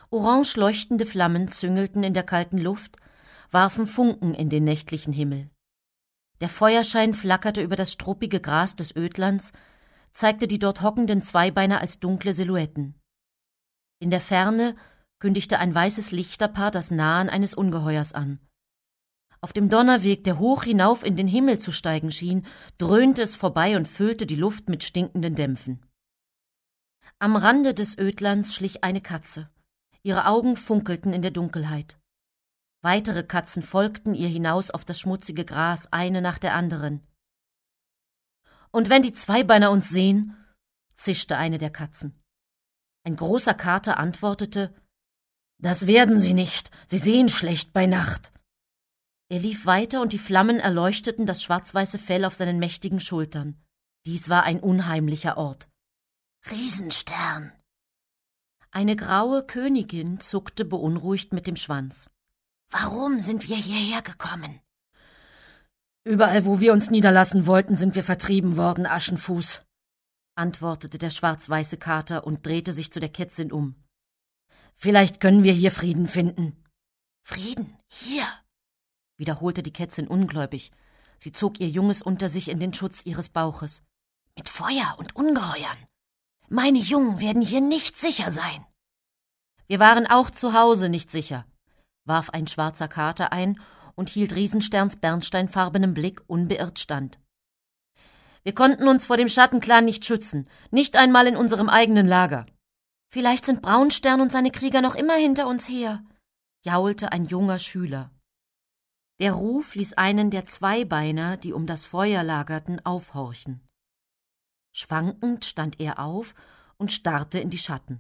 Orange leuchtende Flammen züngelten in der kalten Luft, warfen Funken in den nächtlichen Himmel. Der Feuerschein flackerte über das struppige Gras des Ödlands, zeigte die dort hockenden Zweibeiner als dunkle Silhouetten. In der Ferne kündigte ein weißes Lichterpaar das Nahen eines Ungeheuers an. Auf dem Donnerweg, der hoch hinauf in den Himmel zu steigen schien, dröhnte es vorbei und füllte die Luft mit stinkenden Dämpfen. Am Rande des Ödlands schlich eine Katze. Ihre Augen funkelten in der Dunkelheit. Weitere Katzen folgten ihr hinaus auf das schmutzige Gras, eine nach der anderen. »Und wenn die Zweibeiner uns sehen?« zischte eine der Katzen. Ein großer Kater antwortete, »Das werden sie nicht, sie sehen schlecht bei Nacht.« Er lief weiter und die Flammen erleuchteten das schwarz-weiße Fell auf seinen mächtigen Schultern. Dies war ein unheimlicher Ort. »Riesenstern!« Eine graue Königin zuckte beunruhigt mit dem Schwanz. »Warum sind wir hierher gekommen?« »Überall, wo wir uns niederlassen wollten, sind wir vertrieben worden, Aschenfuß«, antwortete der schwarz-weiße Kater und drehte sich zu der Kätzin um. »Vielleicht können wir hier Frieden finden.« »Frieden? Hier?« wiederholte die Kätzin ungläubig. Sie zog ihr Junges unter sich in den Schutz ihres Bauches. »Mit Feuer und Ungeheuern. Meine Jungen werden hier nicht sicher sein.« »Wir waren auch zu Hause nicht sicher«, warf ein schwarzer Kater ein und hielt Riesensterns bernsteinfarbenem Blick unbeirrt stand. »Wir konnten uns vor dem Schattenclan nicht schützen, nicht einmal in unserem eigenen Lager.« »Vielleicht sind Braunstern und seine Krieger noch immer hinter uns her«, jaulte ein junger Schüler. Der Ruf ließ einen der Zweibeiner, die um das Feuer lagerten, aufhorchen. Schwankend stand er auf und starrte in die Schatten.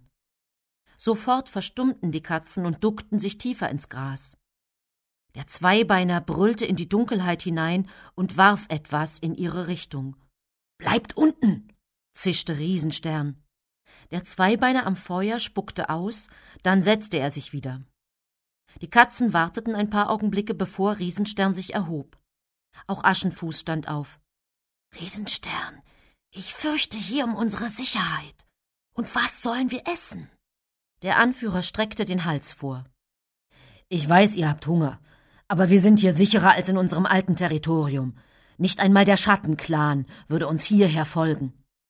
Sofort verstummten die Katzen und duckten sich tiefer ins Gras. Der Zweibeiner brüllte in die Dunkelheit hinein und warf etwas in ihre Richtung. »Bleibt unten«, zischte Riesenstern. Der Zweibeiner am Feuer spuckte aus, dann setzte er sich wieder. Die Katzen warteten ein paar Augenblicke, bevor Riesenstern sich erhob. Auch Aschenfuß stand auf. »Riesenstern, ich fürchte hier um unsere Sicherheit. Und was sollen wir essen?« Der Anführer streckte den Hals vor. »Ich weiß, ihr habt Hunger, aber wir sind hier sicherer als in unserem alten Territorium. Nicht einmal der Schattenclan würde uns hierher folgen.«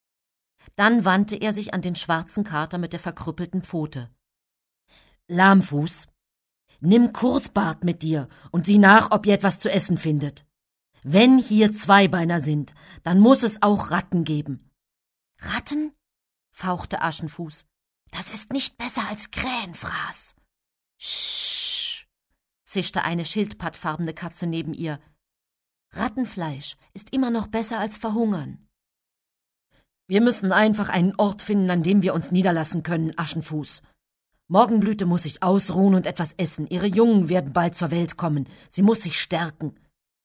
Dann wandte er sich an den schwarzen Kater mit der verkrüppelten Pfote. »Lahmfuß, nimm Kurzbart mit dir und sieh nach, ob ihr etwas zu essen findet. Wenn hier Zweibeiner sind, dann muss es auch Ratten geben.« »Ratten?« fauchte Aschenfuß. »Das ist nicht besser als Krähenfraß.« »Sch!«, zischte eine schildpattfarbene Katze neben ihr. »Rattenfleisch ist immer noch besser als verhungern.« »Wir müssen einfach einen Ort finden, an dem wir uns niederlassen können, Aschenfuß. Morgenblüte muss sich ausruhen und etwas essen. Ihre Jungen werden bald zur Welt kommen. Sie muss sich stärken.«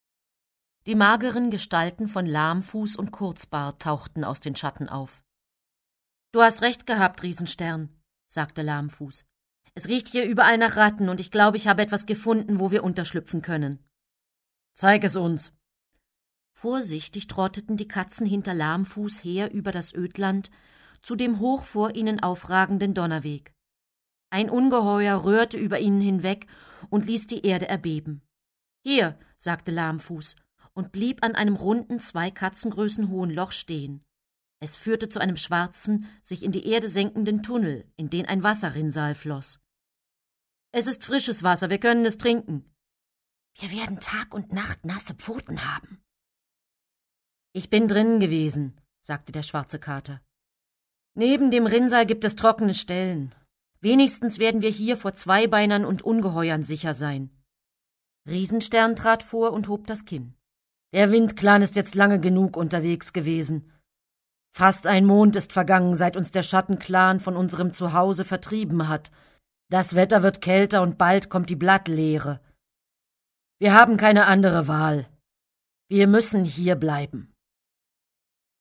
Die mageren Gestalten von Lahmfuß und Kurzbart tauchten aus den Schatten auf. »Du hast recht gehabt, Riesenstern«, sagte Lahmfuß. »Es riecht hier überall nach Ratten, und ich glaube, ich habe etwas gefunden, wo wir unterschlüpfen können.« »Zeig es uns.« Vorsichtig trotteten die Katzen hinter Lahmfuß her über das Ödland zu dem hoch vor ihnen aufragenden Donnerweg. Ein Ungeheuer rührte über ihnen hinweg und ließ die Erde erbeben. »Hier«, sagte Lahmfuß und blieb an einem runden, 2 Katzengrößen hohen Loch stehen. Es führte zu einem schwarzen, sich in die Erde senkenden Tunnel, in den ein Wasserrinnsal floss. »Es ist frisches Wasser, wir können es trinken.« »Wir werden Tag und Nacht nasse Pfoten haben.« »Ich bin drinnen gewesen«, sagte der schwarze Kater. »Neben dem Rinnsal gibt es trockene Stellen. Wenigstens werden wir hier vor Zweibeinern und Ungeheuern sicher sein.« Riesenstern trat vor und hob das Kinn. »Der Windclan ist jetzt lange genug unterwegs gewesen. Fast ein Mond ist vergangen, seit uns der Schattenclan von unserem Zuhause vertrieben hat. Das Wetter wird kälter und bald kommt die Blattleere. Wir haben keine andere Wahl. Wir müssen hier bleiben.«